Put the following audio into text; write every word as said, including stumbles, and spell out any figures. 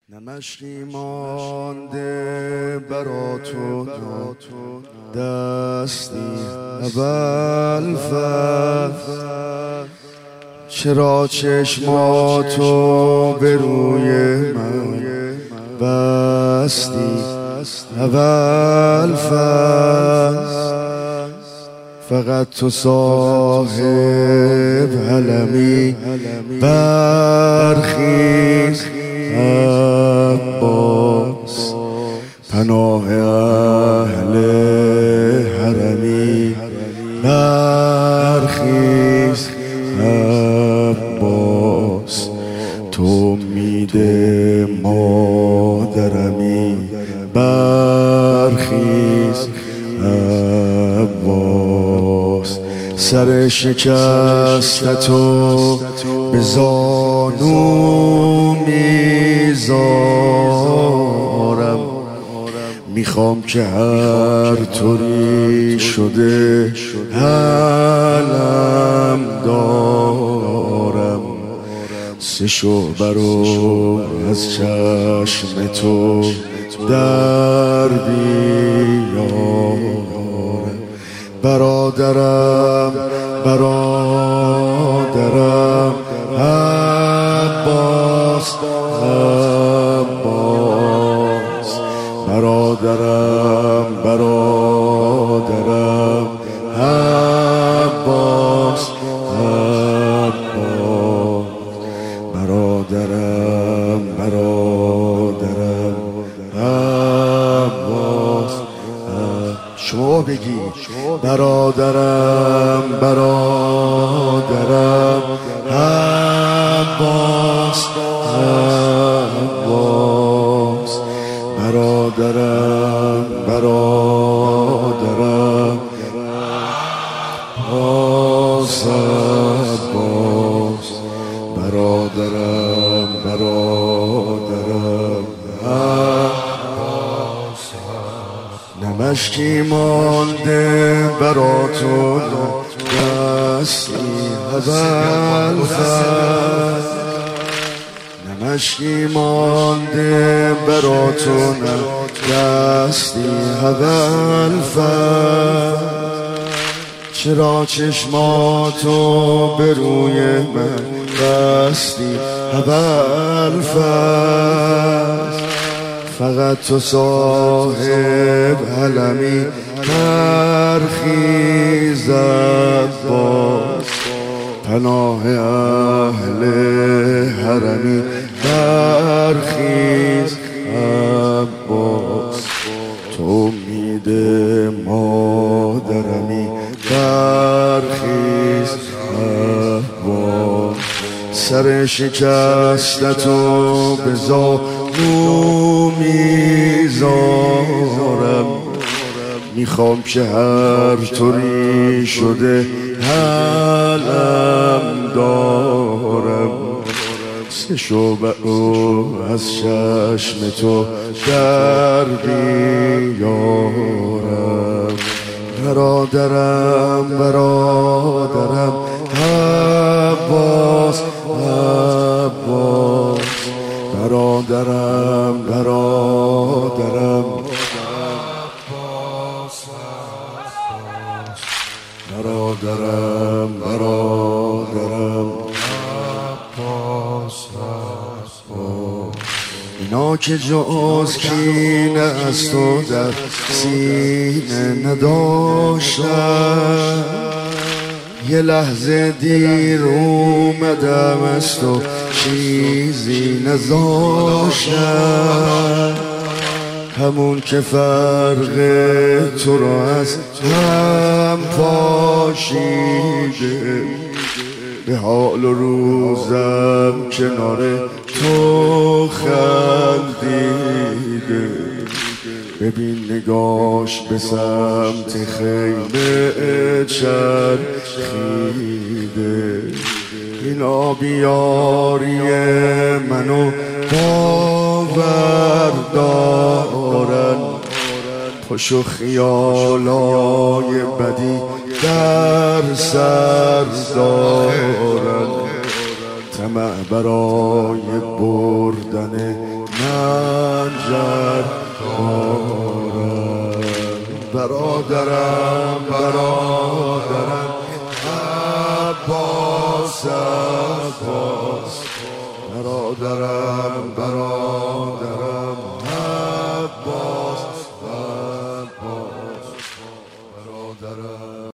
نمشکی مانده برا تو دستی اول فصل، چرا چشماتو به روی من بستی اول فصل؟ فقط تو صاحب علمی برخیز عباس، پناه اهل حرمی برخیز عباس، تو امید مادرمی برخیز عباس. سر شکستتو به زانو میذارم، میخوام که هر طوری شده علم دارم، سه شعبه رو از چشم تو در بیارم. برادرم برادرم عباس عباس، برادرم برادرم عباس عباس، برادرم برادرم عباس. شما بگی برادرم برادرم عباس عباس، برادرم برادرم عباس عباس، برادرم برادرم عباس. نمشکی مانده برا تو دستی اول فصل، نمشکی مانده برا تو دستی اول فصل، چرا چشماتو به روی من بستی اول فصل؟ فقط تو صاحب علمی برخیز عباس، پناه اهل حرمی برخیز عباس، تو امید مادرمی برخیز عباس. سر شکستتو به زانو میذارم، میخوام که هر طوری شده علم دارم، سه شعبه رو از چشم تو در بیارم. برادرم برادرم عباس عباس، برادرم برادرم عباس عباس، برادرم برادرم عباس عباس. اینا که جز کینه از تو در سینه نداشتن، یه لحظه دیر اومدم از تو چیزی نذاشتم، همون که فرق تو رو از هم پاشیده، به حال و روزم کنار تو خندیده. ببین نگاش به سمت خیمه چرخیده، این آبیاری منو باور دارن، پشو خیالای بدی در سر دارن، طمع برای بردن منجر دارم. برادرم برادرم عباس عباس برادرم برادرم